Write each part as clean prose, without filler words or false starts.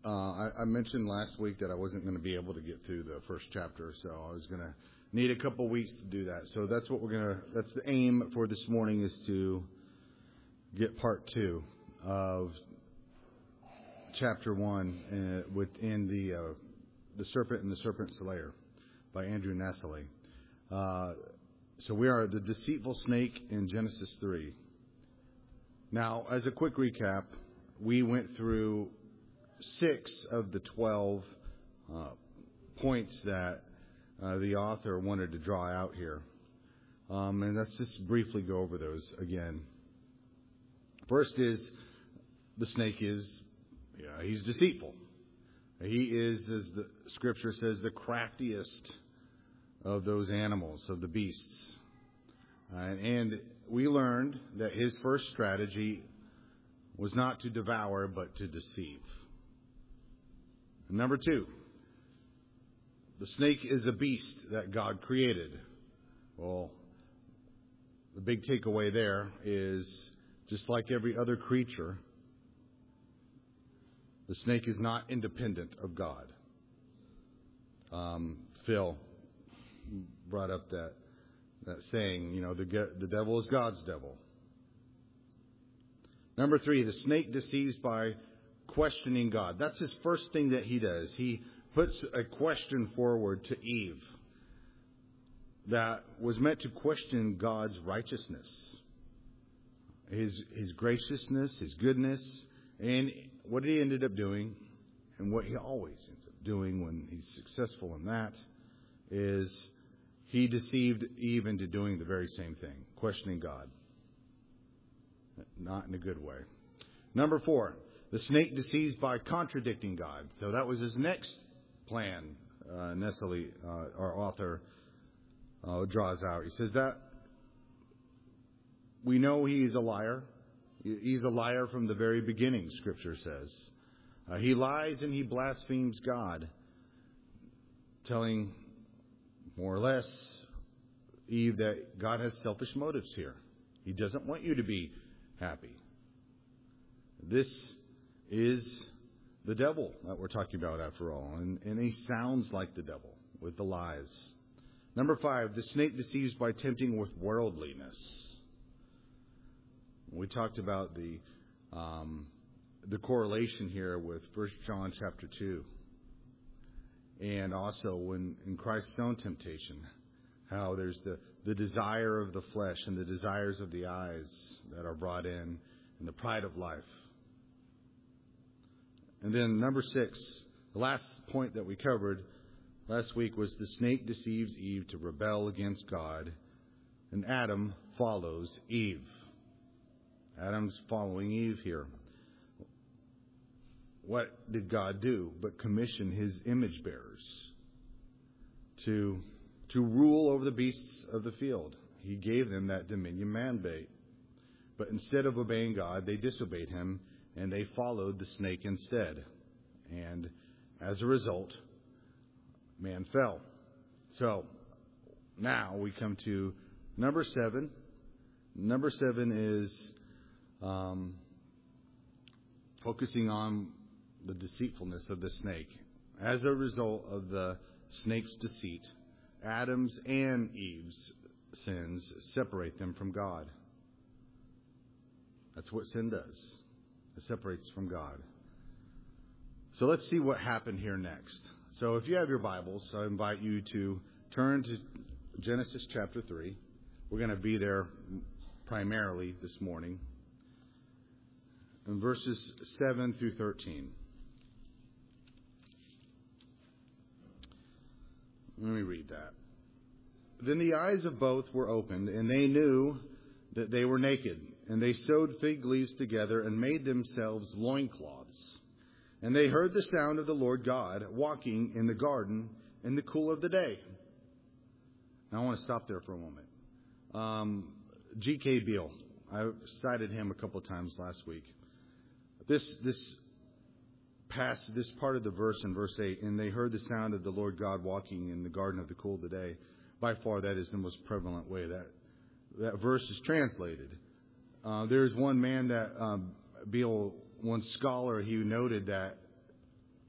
I mentioned last week that I wasn't going to be able to get through the first chapter, so I was going to need a couple weeks to do that. So that's the aim for this morning, is to get part 2 of chapter 1 within the Serpent and the Serpent Slayer by Andrew Nassily. So we are the deceitful snake in Genesis 3. Now, as a quick recap, we went through 6 of the 12 points that the author wanted to draw out here. And let's just briefly go over those again. First is, the snake he's deceitful. He is, as the scripture says, the craftiest of those animals, of the beasts. And we learned that his first strategy was not to devour, but to deceive. And number 2, the snake is a beast that God created. Well, the big takeaway there is, just like every other creature, the snake is not independent of God. Phil brought up that saying, the devil is God's devil. Number 3, the snake deceives by questioning God. That's his first thing that he does. He puts a question forward to Eve that was meant to question God's righteousness, his graciousness, his goodness, and what he ended up doing, and what he always ends up doing when he's successful in that, is he deceived Eve into doing the very same thing, questioning God. Not in a good way. Number 4, the snake deceives by contradicting God. So that was his next plan. Nassily, our author, draws out. He says that we know he's a liar. He's a liar from the very beginning, Scripture says. He lies and he blasphemes God, telling more or less Eve that God has selfish motives here. He doesn't want you to be happy. This is the devil that we're talking about, after all. And he sounds like the devil with the lies. Number 5, the snake deceives by tempting with worldliness. We talked about the correlation here with 1 John chapter 2. And also in Christ's own temptation, how there's the desire of the flesh and the desires of the eyes that are brought in, and the pride of life. And then number 6, the last point that we covered last week was the snake deceives Eve to rebel against God, and Adam follows Eve. Adam's following Eve here. What did God do but commission his image bearers to rule over the beasts of the field? He gave them that dominion mandate. But instead of obeying God, they disobeyed him, and they followed the snake instead. And as a result, man fell. So now we come to number 7. Number 7 is focusing on the deceitfulness of the snake. As a result of the snake's deceit, Adam's and Eve's sins separate them from God. That's what sin does. It separates from God. So let's see what happened here next. So if you have your Bibles, I invite you to turn to Genesis chapter 3. We're going to be there primarily this morning. In verses 7 through 13. Let me read that. Then the eyes of both were opened, and they knew that they were naked. And they sewed fig leaves together and made themselves loincloths. And they heard the sound of the Lord God walking in the garden in the cool of the day. Now I want to stop there for a moment. G.K. Beale. I cited him a couple of times last week. This part of the verse in verse 8, and they heard the sound of the Lord God walking in the garden of the cool of the day. By far, that is the most prevalent way that verse is translated. There's one man that Beale, one scholar, he noted that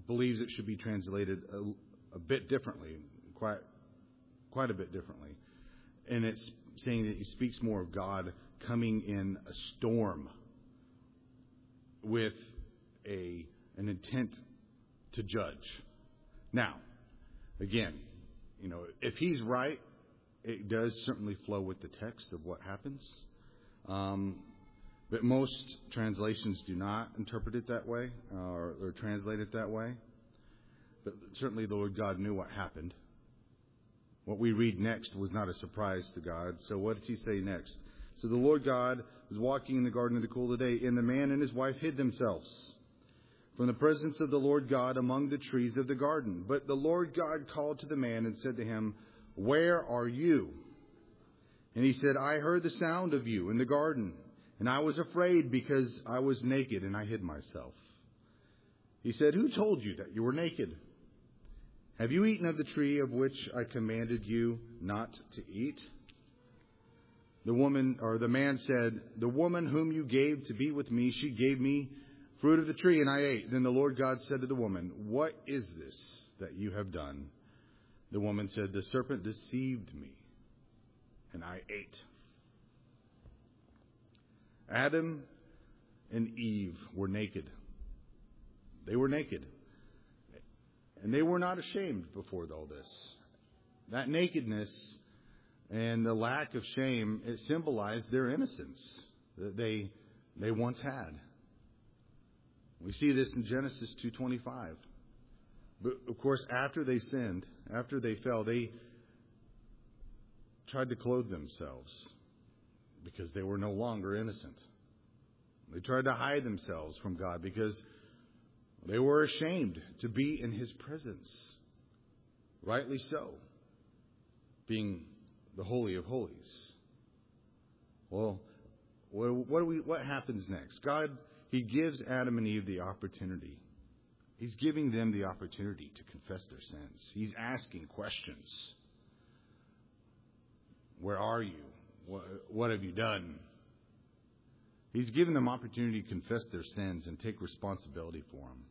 believes it should be translated a bit differently, quite a bit differently. And it's saying that he speaks more of God coming in a storm with an intent to judge. Now, again, if he's right, it does certainly flow with the text of what happens. But most translations do not interpret it that way or translate it that way. But certainly the Lord God knew what happened. What we read next was not a surprise to God. So what does he say next? So the Lord God was walking in the garden in the cool of the day, and the man and his wife hid themselves from the presence of the Lord God among the trees of the garden. But the Lord God called to the man and said to him, "Where are you?" And he said, "I heard the sound of you in the garden, and I was afraid because I was naked and I hid myself." He said, "Who told you that you were naked? Have you eaten of the tree of which I commanded you not to eat?" The man said, "The woman whom you gave to be with me, she gave me fruit of the tree and I ate." Then the Lord God said to the woman, "What is this that you have done?" The woman said, "The serpent deceived me and I ate." Adam and Eve were naked. They were naked. And they were not ashamed before all this. That nakedness and the lack of shame, it symbolized their innocence that they once had. We see this in Genesis 2:25. But of course, after they sinned, after they fell, they tried to clothe themselves because they were no longer innocent. They tried to hide themselves from God because they were ashamed to be in His presence. Rightly so, being the Holy of Holies. Well, what happens next? God, He gives Adam and Eve the opportunity. He's giving them the opportunity to confess their sins. He's asking questions. Where are you? What have you done? He's given them opportunity to confess their sins and take responsibility for them.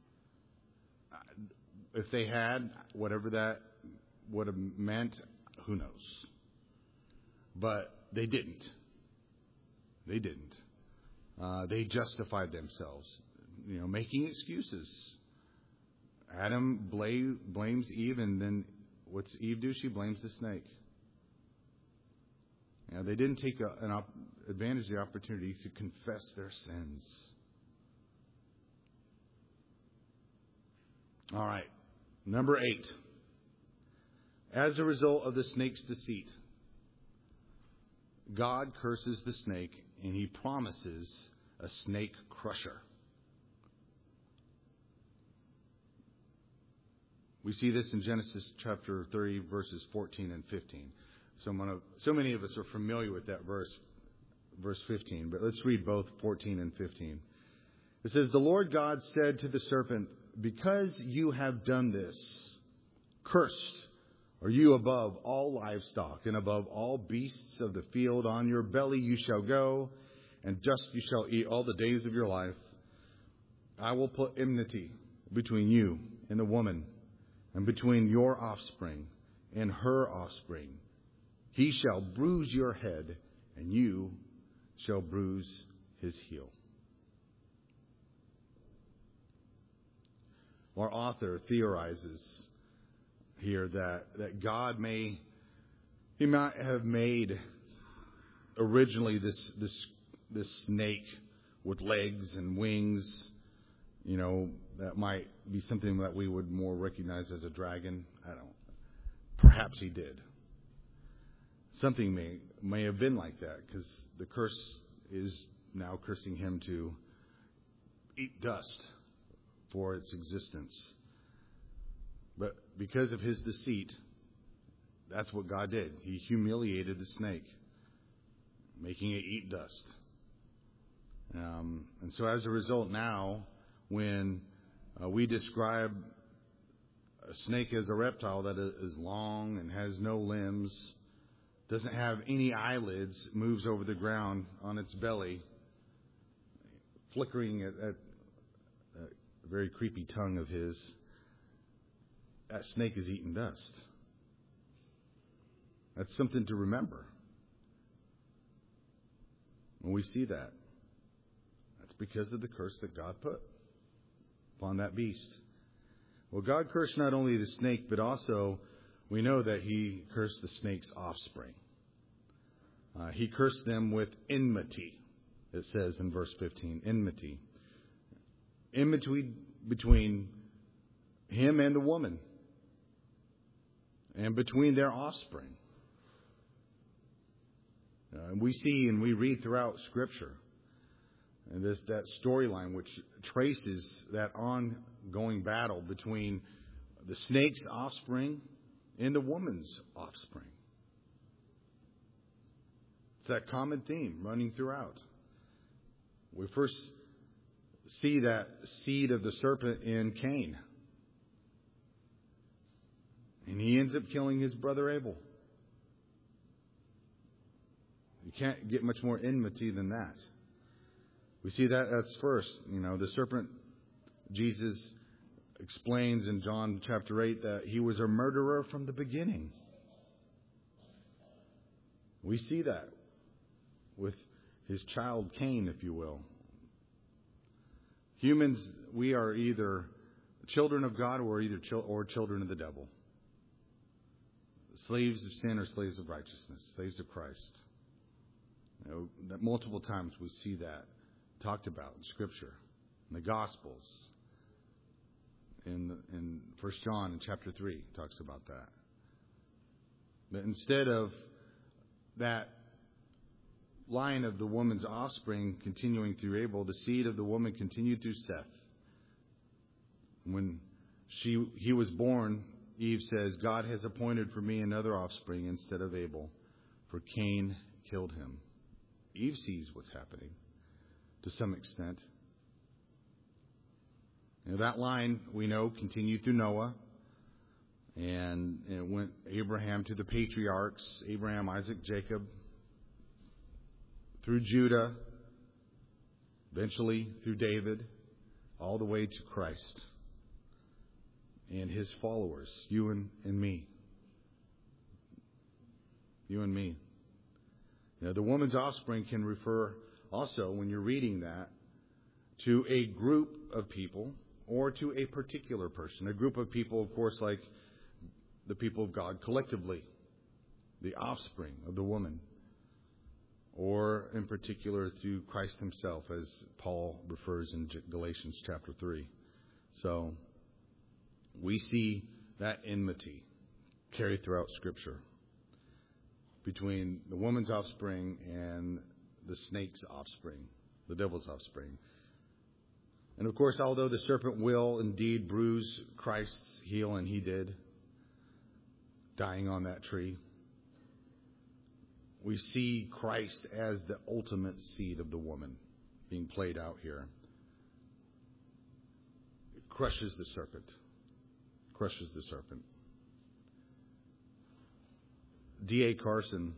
If they had, whatever that would have meant, who knows? But they didn't. They didn't. They justified themselves, making excuses. Adam blames Eve, and then what's Eve do? She blames the snake. They didn't take advantage of the opportunity to confess their sins. All right. Number 8. As a result of the snake's deceit, God curses the snake and He promises a snake crusher. We see this in Genesis chapter 30, verses 14 and 15. So many of us are familiar with that verse 15, but let's read both 14 and 15. It says, "The Lord God said to the serpent, 'Because you have done this, cursed are you above all livestock and above all beasts of the field. On your belly you shall go, and dust you shall eat all the days of your life. I will put enmity between you and the woman, and between your offspring and her offspring. He shall bruise your head, and you shall bruise his heel.'" Our author theorizes here that God might have made originally this snake with legs and wings. That might be something that we would more recognize as a dragon. Perhaps He did. Something may have been like that, because the curse is now cursing him to eat dust for its existence. But because of his deceit, that's what God did. He humiliated the snake, making it eat dust. And so as a result now, when we describe a snake as a reptile that is long and has no limbs, doesn't have any eyelids, moves over the ground on its belly, flickering at a very creepy tongue of his, that snake is eating dust. That's something to remember. When we see that, that's because of the curse that God put upon that beast. Well, God cursed not only the snake, but also we know that He cursed the snake's offspring. He cursed them with enmity, it says in verse 15. Enmity. Enmity between him and the woman. And between their offspring. And we see and we read throughout Scripture and that storyline which traces that ongoing battle between the snake's offspring and the woman's offspring. It's that common theme running throughout. We first see that seed of the serpent in Cain. And he ends up killing his brother Abel. You can't get much more enmity than that. We see that's first. The serpent, Jesus explains in John chapter 8 that he was a murderer from the beginning. We see that with his child Cain, if you will. Humans, we are either children of God or children of the devil. Slaves of sin or slaves of righteousness, slaves of Christ. That multiple times we see that talked about in Scripture, in the Gospels, in 1 John in chapter 3 talks about that. But instead of that line of the woman's offspring continuing through Abel, the seed of the woman continued through Seth. When he was born, Eve says, God has appointed for me another offspring instead of Abel, for Cain killed him. Eve sees what's happening to some extent. That line, we know, continued through Noah. And it went Abraham to the patriarchs, Abraham, Isaac, Jacob, through Judah, eventually through David, all the way to Christ and His followers, you and me. You and me. The woman's offspring can refer also, when you're reading that, to a group of people or to a particular person. A group of people, of course, like the people of God collectively, the offspring of the woman, or in particular through Christ Himself, as Paul refers in Galatians chapter 3. So we see that enmity carried throughout Scripture between the woman's offspring and the snake's offspring, the devil's offspring. And of course, although the serpent will indeed bruise Christ's heel, and He did, dying on that tree, we see Christ as the ultimate seed of the woman being played out here. It crushes the serpent. Crushes the serpent. D.A. Carson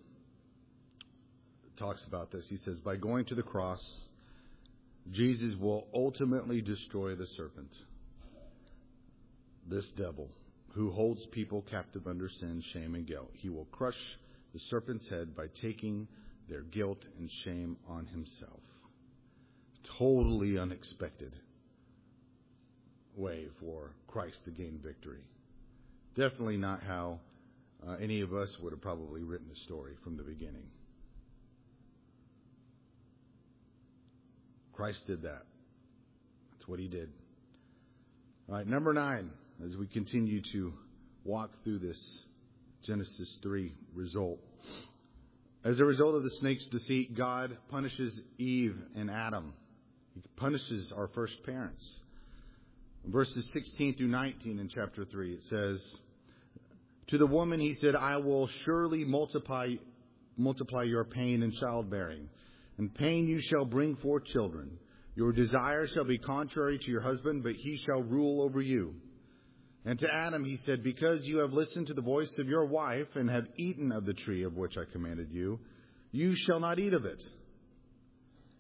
talks about this. He says, by going to the cross, Jesus will ultimately destroy the serpent, this devil, who holds people captive under sin, shame, and guilt. He will crush the serpent's head by taking their guilt and shame on Himself. Totally unexpected way for Christ to gain victory. Definitely not how any of us would have probably written the story from the beginning. Christ did that. That's what He did. All right, number 9, as we continue to walk through this Genesis 3 result. As a result of the snake's deceit, God punishes Eve and Adam. He punishes our first parents. In verses 16 through 19 in chapter 3, it says, to the woman He said, I will surely multiply your pain in childbearing. In pain you shall bring forth children. Your desire shall be contrary to your husband, but he shall rule over you. And to Adam He said, because you have listened to the voice of your wife and have eaten of the tree of which I commanded you, you shall not eat of it.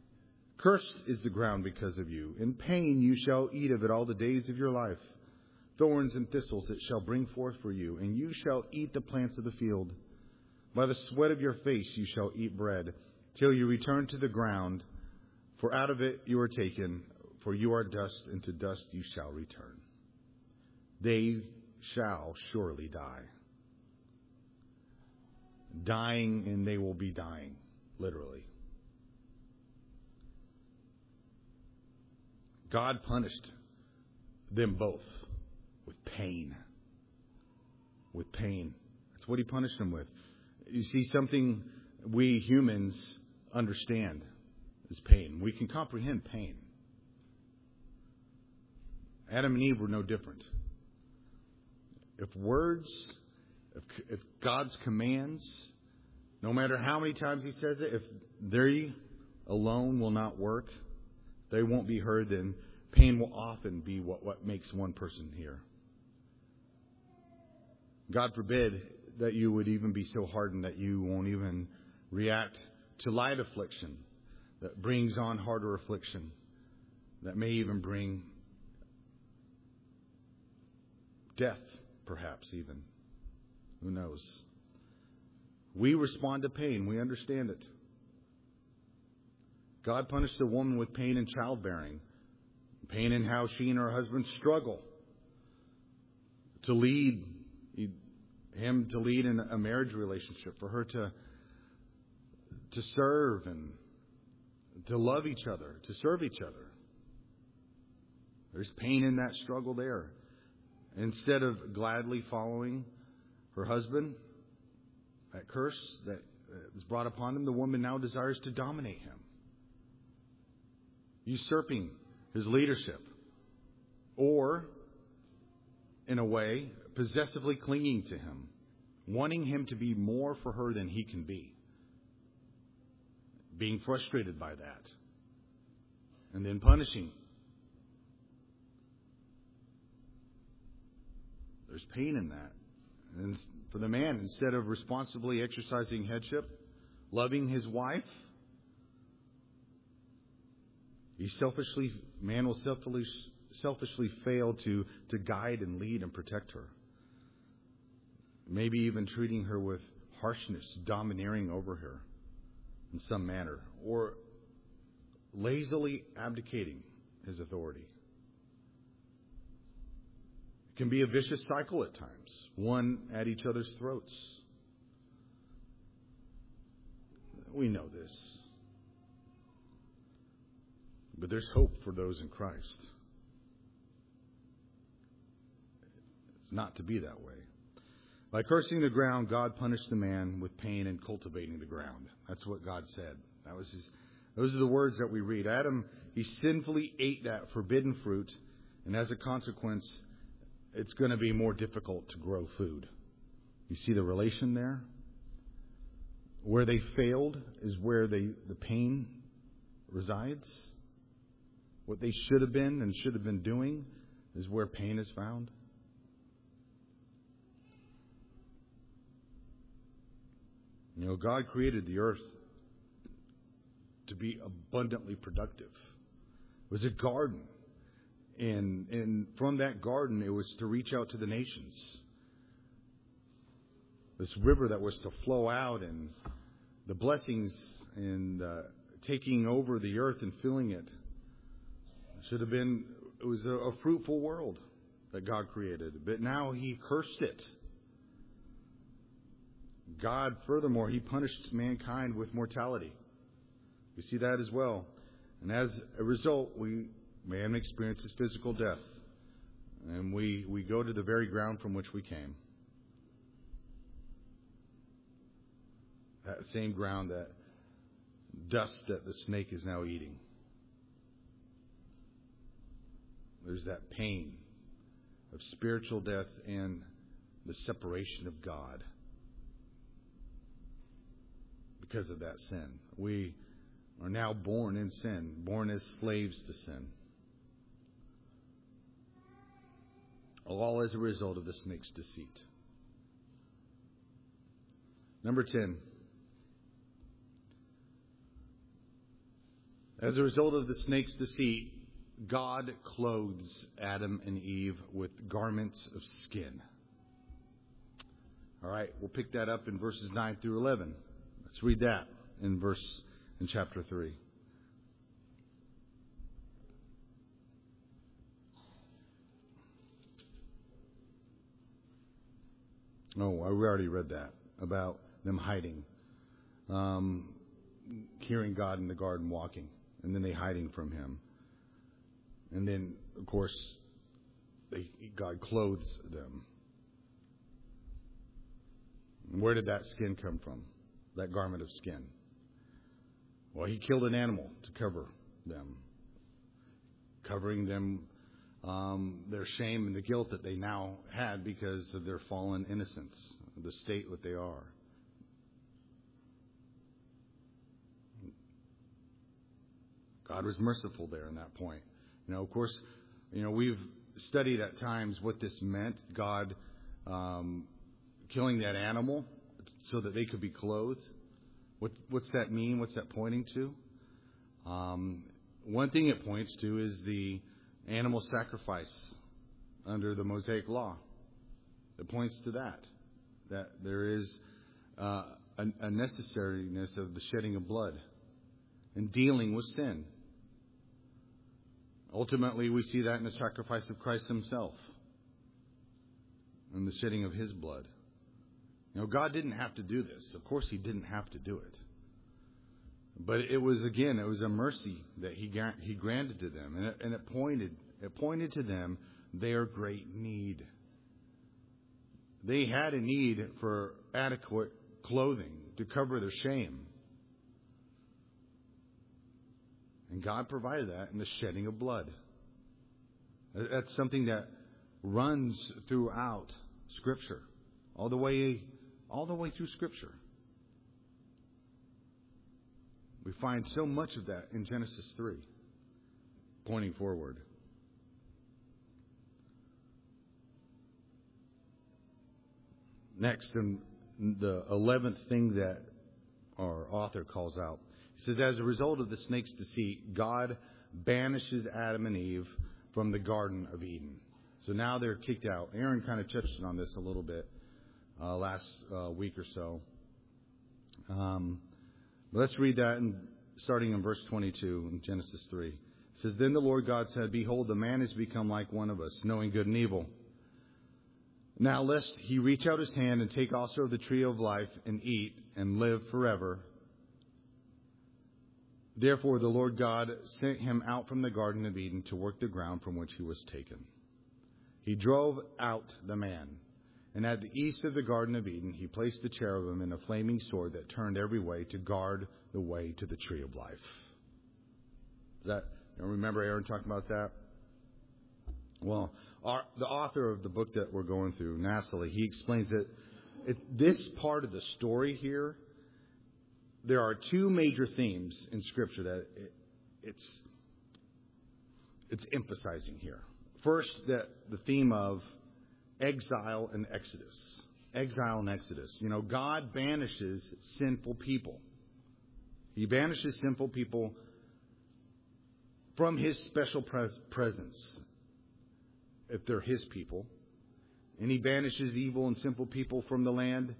Cursed is the ground because of you. In pain you shall eat of it all the days of your life. Thorns and thistles it shall bring forth for you, and you shall eat the plants of the field. By the sweat of your face you shall eat bread, till you return to the ground, for out of it you are taken, for you are dust, and to dust you shall return. They shall surely die. Dying, and they will be dying, literally. God punished them both with pain. With pain. That's what He punished them with. You see, something we humans understand is pain. We can comprehend pain. Adam and Eve were no different. If God's commands, no matter how many times He says it, if they alone will not work, they won't be heard, then pain will often be what makes one person hear. God forbid that you would even be so hardened that you won't even react to light affliction that brings on harder affliction, that may even bring death, perhaps even. Who knows? We respond to pain. We understand it. God punished the woman with pain in childbearing, pain in how she and her husband struggle to lead him to lead in a marriage relationship, for her to serve and to love each other, to serve each other. There's pain in that struggle there. Instead of gladly following her husband, that curse that is brought upon him, the woman now desires to dominate him, usurping his leadership, or, in a way, possessively clinging to him, wanting him to be more for her than he can be, being frustrated by that, and then punishing. There's pain in that. And for the man, instead of responsibly exercising headship, loving his wife, man will selfishly fail to guide and lead and protect her. Maybe even treating her with harshness, domineering over her in some manner, or lazily abdicating his authority. It can be a vicious cycle at times, one at each other's throats. We know this. But there's hope for those in Christ. It's not to be that way. By cursing the ground, God punished the man with pain in cultivating the ground. That's what God said. Those are the words that we read. Adam, he sinfully ate that forbidden fruit, and as a consequence, it's going to be more difficult to grow food. You see the relation there? Where they failed is where the pain resides. What they should have been and should have been doing is where pain is found. You know, God created the earth to be abundantly productive. It was a garden. And from that garden, it was to reach out to the nations. This river that was to flow out, and the blessings and taking over the earth and filling it should have been, it was a fruitful world that God created. But now He cursed it. God, furthermore, He punished mankind with mortality. We see that as well. And as a result, man experiences physical death. And we go to the very ground from which we came. That same ground, that dust that the snake is now eating. There's that pain of spiritual death and the separation of God because of that sin. We are now born in sin, born as slaves to sin. All as a result of the snake's deceit. Number 10. As a result of the snake's deceit, God clothes Adam and Eve with garments of skin. All right, we'll pick that up in verses 9 through 11. Let's read that in chapter 3. Oh, we already read that about them hiding, hearing God in the garden walking, and then they hiding from Him. And then, of course, God clothes them. Where did that skin come from? That garment of skin? Well, He killed an animal to cover them, covering them their shame and the guilt that they now had because of their fallen innocence, the state that they are. God was merciful there in that point. Of course, we've studied at times what this meant. God killing that animal so that they could be clothed. What's that mean? What's that pointing to? One thing it points to is the animal sacrifice under the Mosaic law. It points to that there is a necessariness of the shedding of blood and dealing with sin. Ultimately, we see that in the sacrifice of Christ Himself and the shedding of His blood. God didn't have to do this. Of course, He didn't have to do it. But it was a mercy that He granted to them. And it pointed to them their great need. They had a need for adequate clothing to cover their shame. And God provided that in the shedding of blood. That's something that runs throughout Scripture, all the way through Scripture. We find so much of that in Genesis 3, pointing forward. Next, the 11th thing that our author calls out, he says, as a result of the snake's deceit, God banishes Adam and Eve from the Garden of Eden. So now they're kicked out. Aaron kind of touched on this a little bit last week or so. Let's read that starting in verse 22 in Genesis 3. It says, then the Lord God said, behold, the man has become like one of us, knowing good and evil. Now lest he reach out his hand and take also of the tree of life and eat and live forever. Therefore the Lord God sent him out from the Garden of Eden to work the ground from which he was taken. He drove out the man. And at the east of the Garden of Eden, he placed the cherubim and a flaming sword that turned every way to guard the way to the tree of life. Remember Aaron talking about that? Well, the author of the book that we're going through, Nassali, he explains that this part of the story here, there are two major themes in Scripture that it's emphasizing here. First, the theme of exile and exodus. Exile and exodus. God banishes sinful people. He banishes sinful people from His special presence, if they're His people. And He banishes evil and sinful people from the land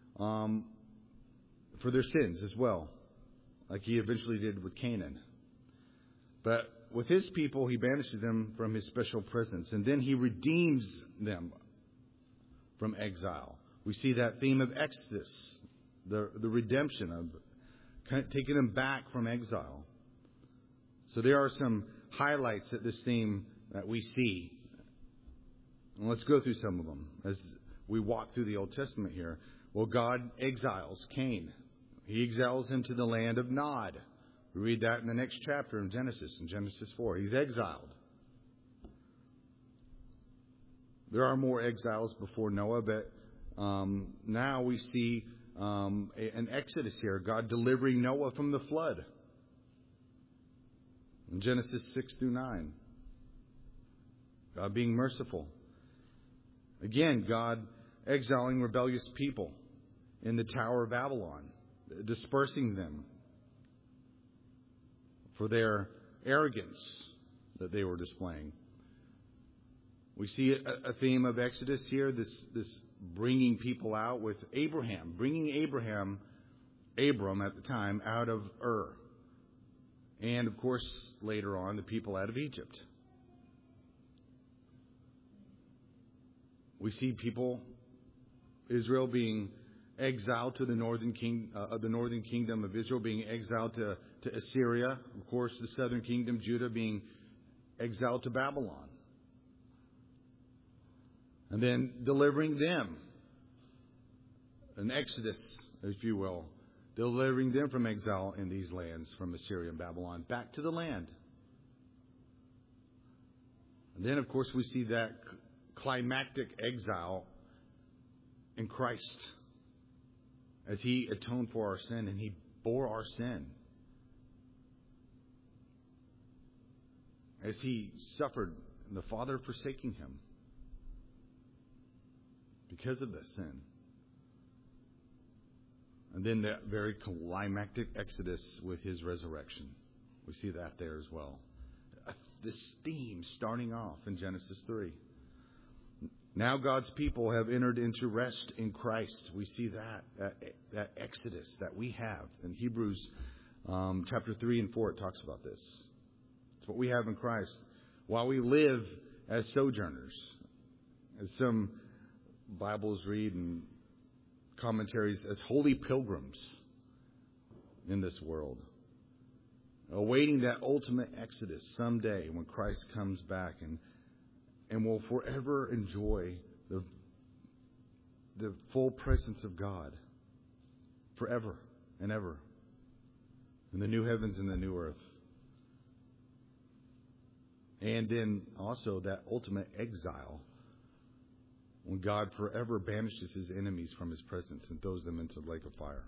for their sins as well, like He eventually did with Canaan. But with His people, He banishes them from His special presence, and then He redeems them from exile. We see that theme of Exodus, the redemption of taking them back from exile. So there are some highlights at this theme that we see. And let's go through some of them as we walk through the Old Testament here. Well, God exiles Cain. He exiles him to the land of Nod. We read that in the next chapter in Genesis 4. He's exiled. There are more exiles before Noah, but now we see an exodus here. God delivering Noah from the flood. In Genesis 6 through 9. God being merciful. Again, God exiling rebellious people in the Tower of Babylon, dispersing them for their arrogance that they were displaying. We see a theme of Exodus here, this bringing people out with Abraham, Abram at the time, out of Ur. And, of course, later on, the people out of Egypt. We see Israel being exiled to the northern kingdom of Israel, being exiled to Assyria. Of course, the southern kingdom, Judah, being exiled to Babylon. And then delivering them, an exodus, if you will, delivering them from exile in these lands, from Assyria and Babylon, back to the land. And then, of course, we see that climactic exile in Christ as He atoned for our sin and He bore our sin. As He suffered, and the Father forsaking Him because of the sin. And then that very climactic exodus with His resurrection. We see that there as well. This theme starting off in Genesis 3. Now God's people have entered into rest in Christ. We see that exodus that we have. In Hebrews chapter 3 and 4, it talks about this. It's what we have in Christ. While we live as sojourners, as some Bibles read and commentaries, as holy pilgrims in this world, awaiting that ultimate exodus someday when Christ comes back and will forever enjoy the full presence of God forever and ever in the new heavens and the new earth. And then also that ultimate exile when God forever banishes His enemies from His presence and throws them into the lake of fire.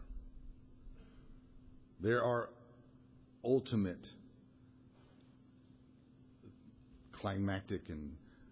There are ultimate climactic and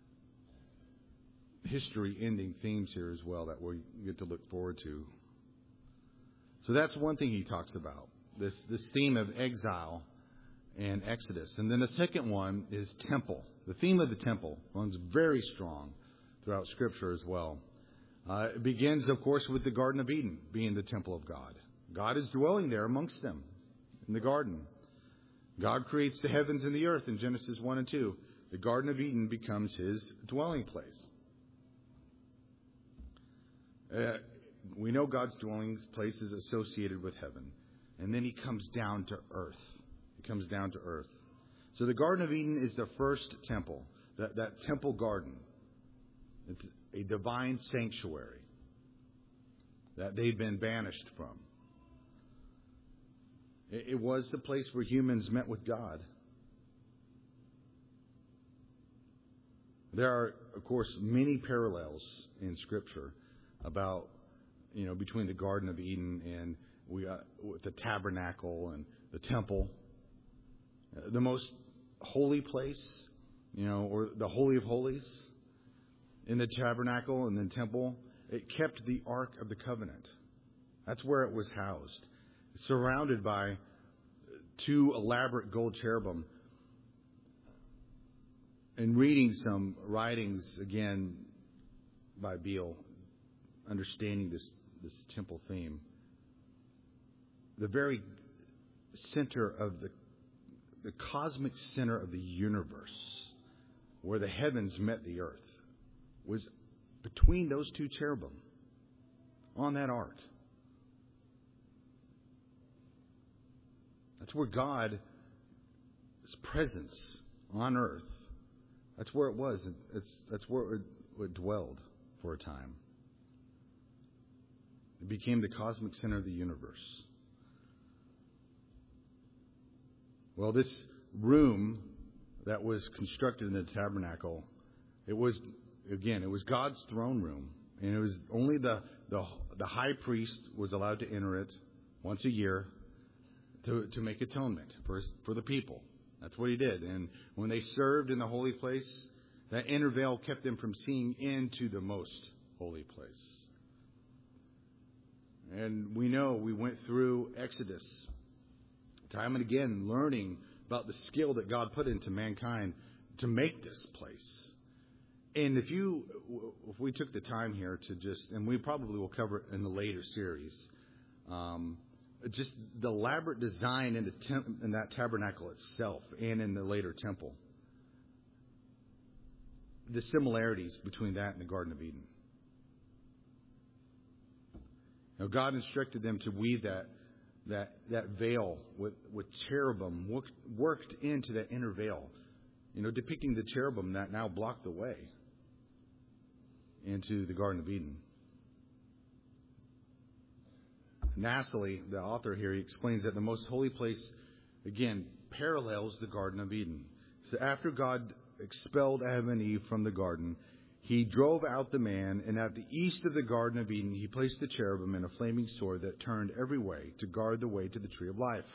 history-ending themes here as well that we get to look forward to. So that's one thing he talks about, this theme of exile and Exodus. And then the second one is temple. The theme of the temple runs very strong throughout Scripture as well. It begins, of course, with the Garden of Eden being the temple of God. God is dwelling there amongst them in the garden. God creates the heavens and the earth in Genesis 1 and 2. The Garden of Eden becomes His dwelling place. We know God's dwelling place is associated with heaven. And then He comes down to earth. He comes down to earth. So the Garden of Eden is the first temple, that temple garden. It's a divine sanctuary that they've been banished from. It was the place where humans met with God. There are, of course, many parallels in Scripture about, between the Garden of Eden and with the tabernacle and the temple. The most holy place, or the Holy of Holies in the tabernacle and the temple, it kept the Ark of the Covenant. That's where it was housed, surrounded by two elaborate gold cherubim. And reading some writings again by Beale, understanding this temple theme, the very center of the cosmic center of the universe, where the heavens met the earth, was between those two cherubim on that ark. That's where God's presence on earth, that's where it was. That's where it dwelled for a time. It became the cosmic center of the universe. Well, this room that was constructed in the tabernacle, it was God's throne room. And it was only the high priest was allowed to enter it once a year to make atonement for the people. That's what he did. And when they served in the holy place, that inner veil kept them from seeing into the most holy place. And we know we went through Exodus time and again, learning about the skill that God put into mankind to make this place. And if we took the time here to just, and we probably will cover it in the later series, just the elaborate design in that tabernacle itself and in the later temple, the similarities between that and the Garden of Eden. Now, God instructed them to weave that veil with cherubim worked into that inner veil, depicting the cherubim that now block the way into the Garden of Eden. Nastily, the author here, he explains that the most holy place, again, parallels the Garden of Eden. So after God expelled Adam and Eve from the garden, He drove out the man, and at the east of the Garden of Eden, He placed the cherubim and a flaming sword that turned every way to guard the way to the tree of life.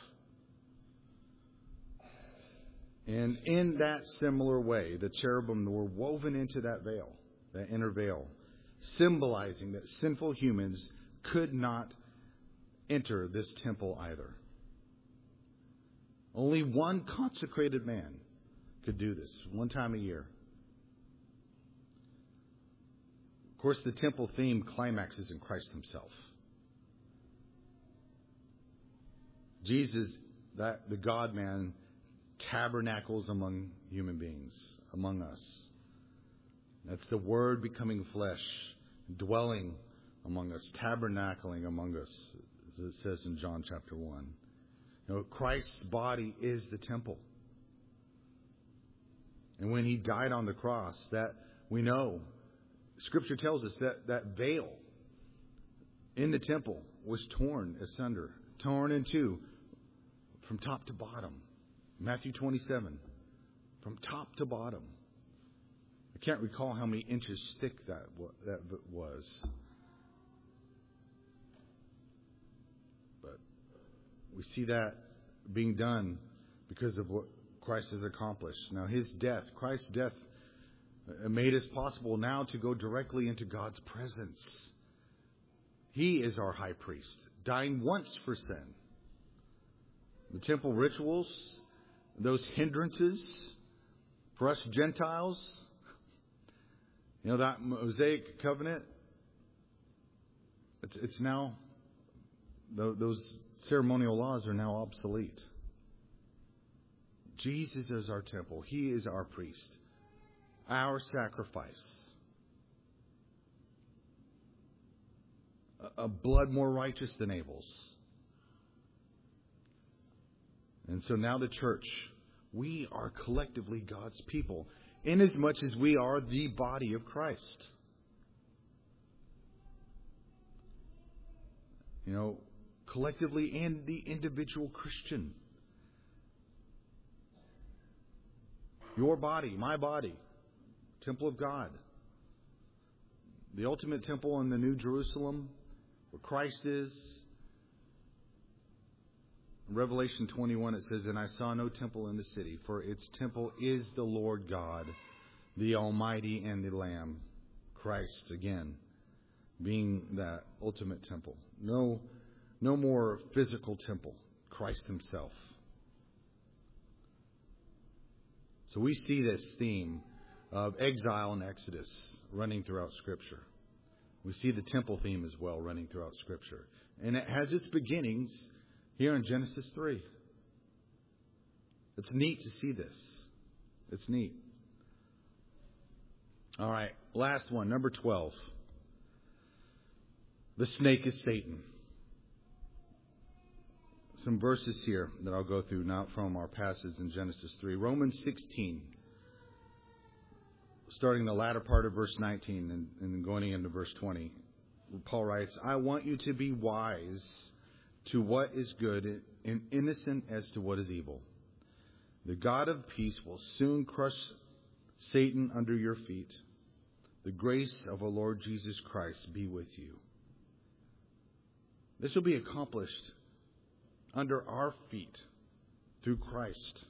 And in that similar way, the cherubim were woven into that veil, that inner veil, symbolizing that sinful humans could not enter this temple either. Only one consecrated man could do this, one time a year. Of course, the temple theme climaxes in Christ Himself. Jesus, the God-man, tabernacles among human beings, among us. That's the Word becoming flesh, dwelling among us, tabernacling among us, as it says in John chapter 1. Christ's body is the temple. And when He died on the cross, that we know, Scripture tells us that veil in the temple was torn asunder, torn in two, from top to bottom. Matthew 27, from top to bottom. I can't recall how many inches thick that was. But we see that being done because of what Christ has accomplished. Now, Christ's death, made it possible now to go directly into God's presence. He is our high priest, dying once for sin. The temple rituals, those hindrances for us Gentiles, that Mosaic covenant, it's now, those ceremonial laws are now obsolete. Jesus is our temple. He is our priest, our sacrifice. A blood more righteous than Abel's. And so now the church, we are collectively God's people, inasmuch as we are the body of Christ. Collectively and the individual Christian. Your body, my body, temple of God. The ultimate temple in the New Jerusalem, where Christ is. In Revelation 21 it says, "And I saw no temple in the city, for its temple is the Lord God, the Almighty, and the Lamb." Christ, again, being that ultimate temple. No more physical temple. Christ Himself. So we see this theme of exile and Exodus running throughout Scripture. We see the temple theme as well running throughout Scripture. And it has its beginnings here in Genesis 3. It's neat to see this. It's neat. All right, last one, number 12. The snake is Satan. Some verses here that I'll go through now from our passage in Genesis 3. Romans 16, starting the latter part of verse 19 and going into verse 20. Paul writes, "I want you to be wise to what is good and innocent as to what is evil. The God of peace will soon crush Satan under your feet. The grace of our Lord Jesus Christ be with you." This will be accomplished under our feet through Christ.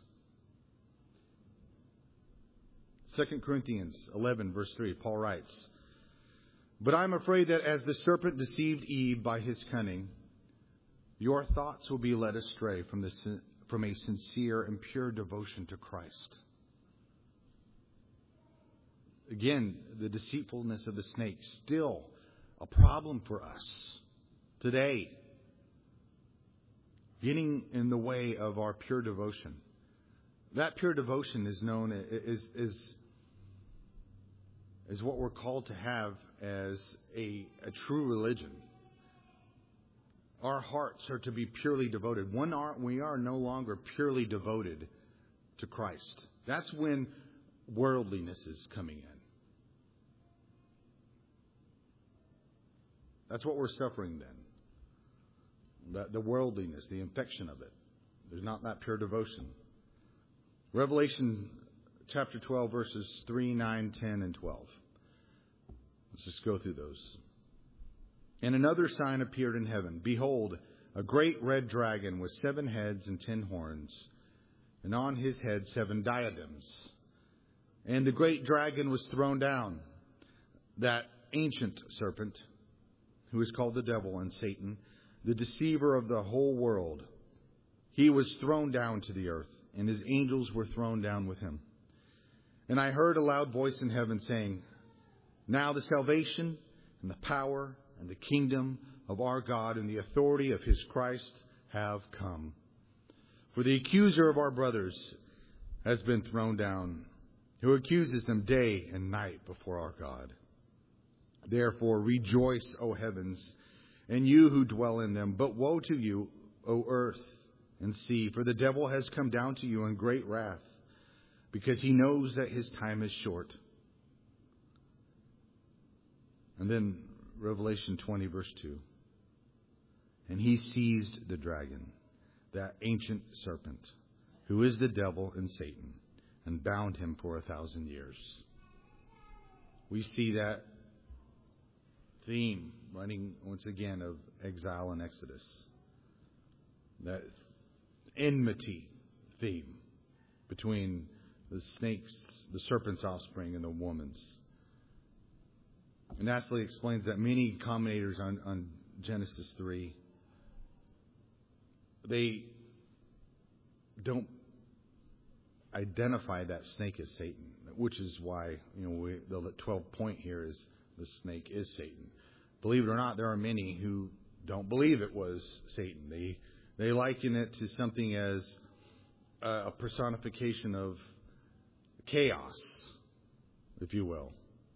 2 Corinthians 11, verse 3, Paul writes, "But I'm afraid that as the serpent deceived Eve by his cunning, your thoughts will be led astray from a sincere and pure devotion to Christ." Again, the deceitfulness of the snake, still a problem for us today. Getting in the way of our pure devotion. That pure devotion is known is what we're called to have as a true religion. Our hearts are to be purely devoted. We are no longer purely devoted to Christ. That's when worldliness is coming in. That's what we're suffering then. The worldliness, the infection of it. There's not that pure devotion. Revelation chapter 12, verses 3, 9, 10, and 12. Let's just go through those. And another sign appeared in heaven. Behold, a great red dragon with 7 heads and 10 horns, and on his head 7 diadems. And the great dragon was thrown down, that ancient serpent, who is called the devil and Satan, the deceiver of the whole world. He was thrown down to the earth, and his angels were thrown down with him. And I heard a loud voice in heaven saying, Now the salvation and the power and the kingdom of our God and the authority of his Christ have come. For the accuser of our brothers has been thrown down, who accuses them day and night before our God. Therefore rejoice, O heavens, and you who dwell in them. But woe to you, O earth and sea, for the devil has come down to you in great wrath, because he knows that his time is short. And then Revelation 20, verse 2. And he seized the dragon, that ancient serpent, who is the devil and Satan, and bound him for 1,000 years. We see that theme running once again of exile and Exodus. That enmity theme between the snake's, the serpent's offspring and the woman's. And Natalie explains that many commentators on Genesis 3, they don't identify that snake as Satan, which is why the 12th point here is the snake is Satan. Believe it or not, there are many who don't believe it was Satan. They liken it to something as a personification of chaos, if you will.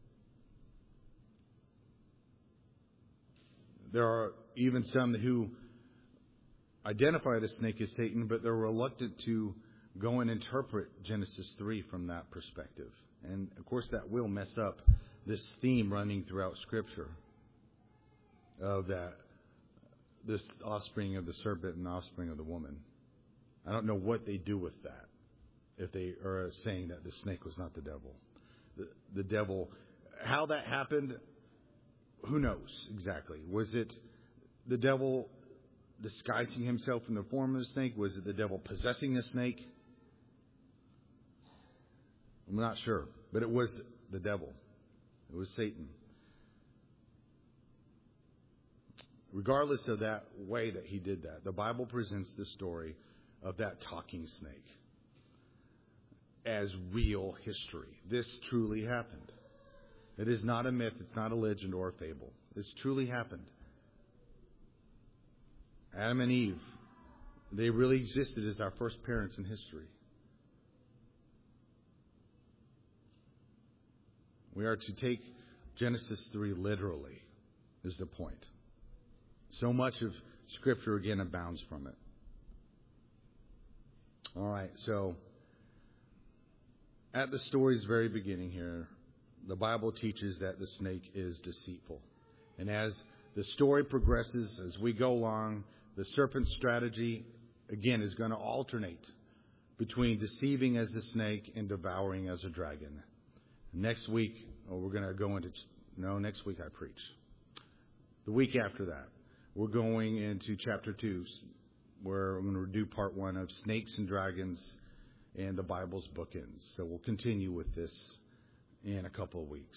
There are even some who identify the snake as Satan, but they're reluctant to go and interpret Genesis 3 from that perspective. And, of course, that will mess up this theme running throughout Scripture of this offspring of the serpent and the offspring of the woman. I don't know what they do with that, if they are saying that the snake was not the devil. The devil, how that happened, who knows exactly? Was it the devil disguising himself in the form of a snake? Was it the devil possessing a snake? I'm not sure. But it was the devil. It was Satan. Regardless of that way that he did that, the Bible presents the story of that talking snake as real history. This truly happened. It is not a myth, it's not a legend or a fable. This truly happened. Adam and Eve, they really existed as our first parents in history. We are to take Genesis 3 literally, is the point. So much of Scripture, again, abounds from it. All right, so at the story's very beginning here, the Bible teaches that the snake is deceitful. And as the story progresses, as we go along, the serpent's strategy, again, is going to alternate between deceiving as the snake and devouring as a dragon. Next week, next week I preach. The week after that, we're going into chapter 2, where we're going to do part 1 of Snakes and Dragons and the Bible's bookends. So we'll continue with this in a couple of weeks.